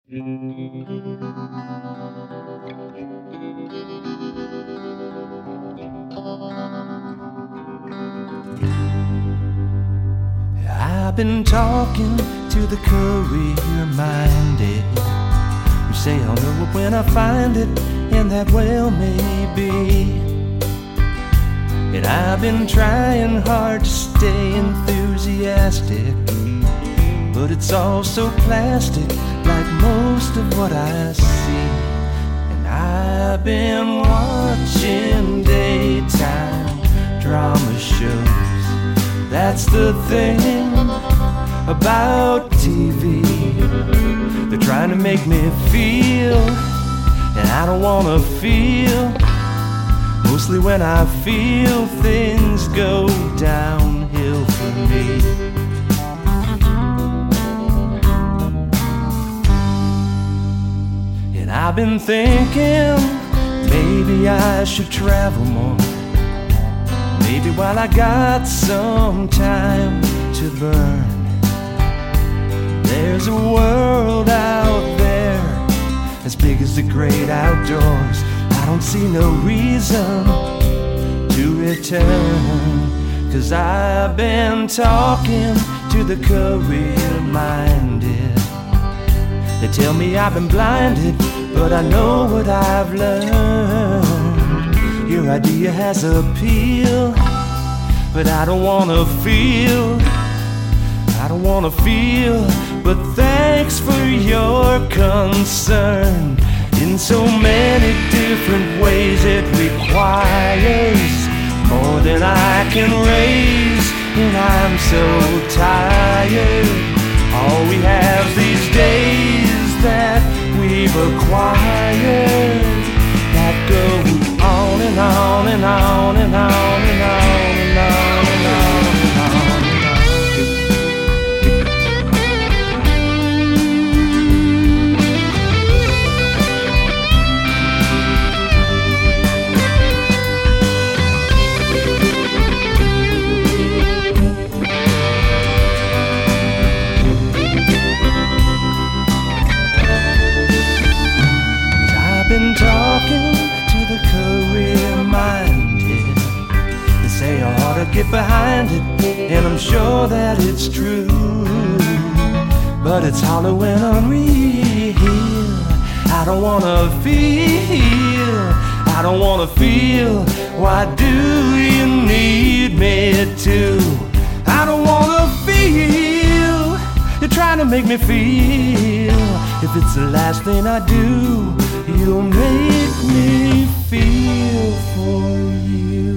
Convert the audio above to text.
I've been talking to the career-minded who say I'll know it when I find it, and that well may be. And I've been trying hard to stay enthusiastic, but it's all so plastic, like most of what I see. And I've been watching daytime drama shows. That's the thing about TV. They're trying to make me feel, and I don't wanna feel. Mostly when I feel, things go downhill for me. And I've been thinking maybe I should travel more. Maybe while I got some time to burn. There's a world out there as big as the great outdoors. I don't see no reason to return, 'cause I've been talking to the career-minded. They tell me I've been blinded, but I know what I've learned. Your idea has appeal, but I don't wanna feel. I don't wanna feel, but thanks for your concern. In so many different ways it requires more than I can raise, and I'm so tired. All we have these days that we've acquired, that go on and on and on and on and on and on and on and on. Been talking to the career-minded. They say I ought to get behind it, and I'm sure that it's true. But it's hollow and unreal. I don't wanna feel. I don't wanna feel. Why do you need me to? I don't wanna feel. You're trying to make me feel. If it's the last thing I do, you'll make me feel for you.